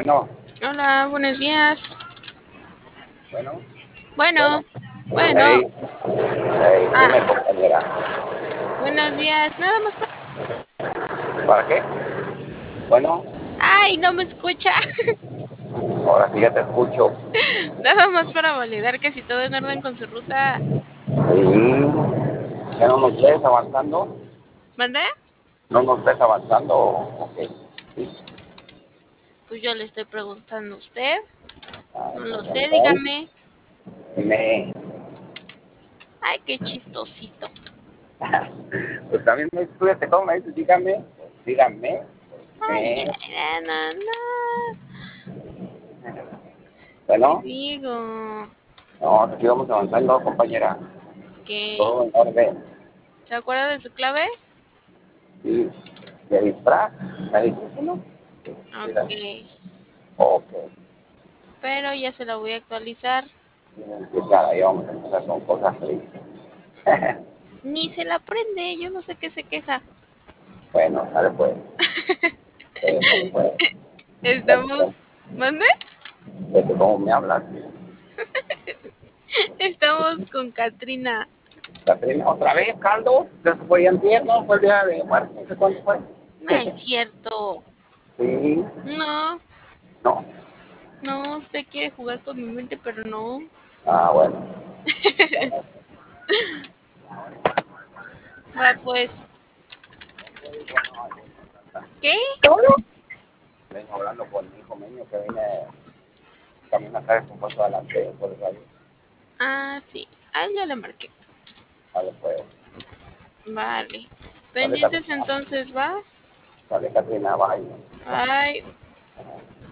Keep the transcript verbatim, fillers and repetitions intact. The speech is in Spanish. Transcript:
Bueno, Hola, buenos días. bueno, bueno. Bueno, bueno. Hey, hey, Ah, dime, compañera. buenos días. Nada más para... ¿Para qué? Bueno, Ay, no me escucha. ahora sí ya te escucho. Nada más para validar que si todo en orden con su ruta. Sí, ya no nos ves avanzando. ¿Mandé? No nos ves avanzando. Ok, sí. Pues yo le estoy preguntando a usted. Ah, No lo sé, ok. dígame. Me, Ay, qué chistosito. pues también me estudiate cómo me dices, dígame, dígame. Ay, Me, ya, no, no. ¿Qué bueno, digo? no, aquí vamos avanzando, compañera. ¿Qué? Todo en orden. ¿Se acuerda de su clave? Sí, de disfraz, me dijiste, ¿no? Sí, Ok. ok. Pero ya se la voy a actualizar. Sí, claro, ahí vamos a empezar con cosas tristes. Ni se la prende, yo no sé qué se queja. Bueno, dale pues. Pues, pues, Estamos... ¿Mande? desde cómo me hablas. Estamos con Katrina. Catrina, otra vez, caldo. Ya se fue ayer, ¿no? Fue el día de muerte, no sé cuándo fue. No es cierto. Sí, No, no. no, usted quiere jugar con mi mente, pero no. Ah, bueno. Va, pues. ¿Qué? Vengo hablando con mi hijo mío que viene camino acá con paso adelante por el radio. Ah, sí. Ah, ya le marqué. Vale, pues. Vale. Vale, Pendientes Catrina. entonces, ¿va? Vale, Catrina, bye. Bye.